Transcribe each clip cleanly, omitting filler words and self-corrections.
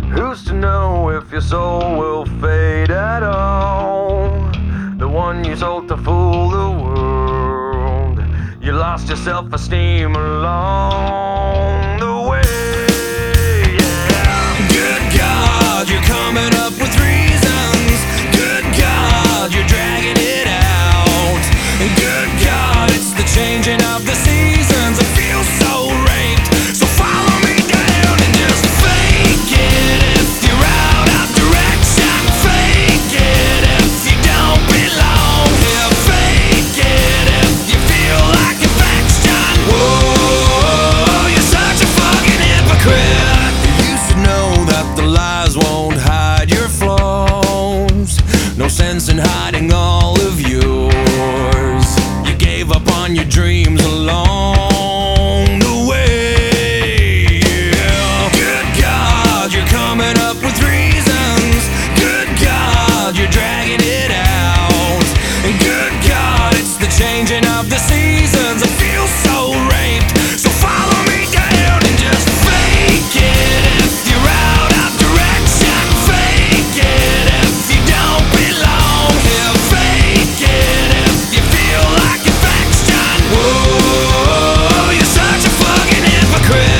Who's to know if your soul will fade at all? The one you sold to fool the world. You lost your self-esteem along the way. Yeah. Good God, you're coming up with reasons. Good God, you're dragging it out. And good God, it's the changing of the seasons. I feel so raped. So follow me down and just fake it if you're out of direction. Fake it if you don't belong here. Fake it if you feel like affection. Whoa, you're such a fucking hypocrite. You should know that the lies won't hide your flaws. No sense in hiding all of yours. You gave up on your dreams along the way. Yeah. Good God, you're coming up with reasons. Good God, you're dragging it out. And good God, it's the changing of the seasons. I feel so raped. So follow me down and just fake it if you're out of direction. Fake it if you don't belong here. Fake it if you feel like affection. Whoa, you're such a fucking hypocrite.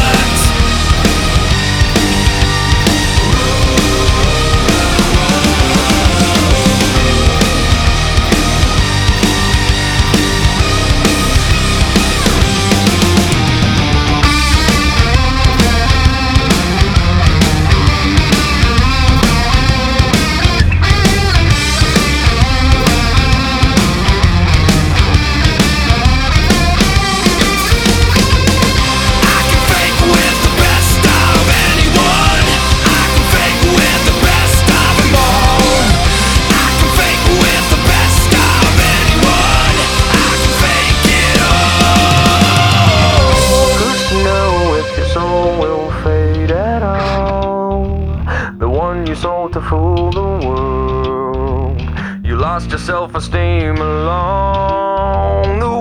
You sold to fool the world. You lost your self-esteem along the